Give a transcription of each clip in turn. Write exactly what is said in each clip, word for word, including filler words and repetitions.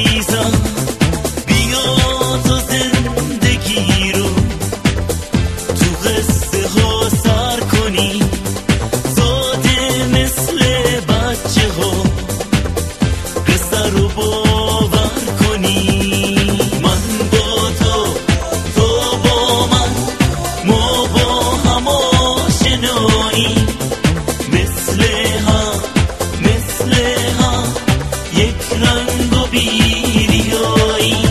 عزیزم بیا تو زندگی رو تو قصه ها سر کنی، ساده مثل بچه ها قصه رو باور کنی. من با تو، تو با من، ما با هم آشنایی، مثل هم مثل هم یک رنگ و بیریایی.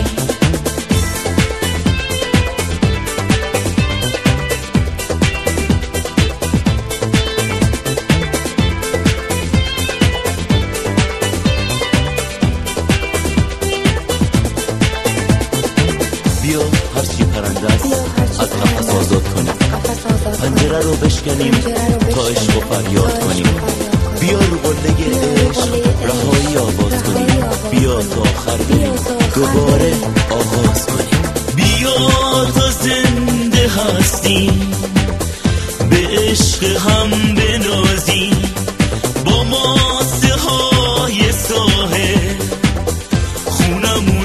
بیا هرچی پرنده است از قفس آزاد کنیم، پنجره رو بشکنیم تا عشق و فریاد کنیم. بیا رو قله عشق رهایی آواز کنیم، بیا تا آخر بریم دوباره آغاز کنیم. بیا تا زنده هستیم به عشق هم بنازیم، با ماسه های ساحل خونمون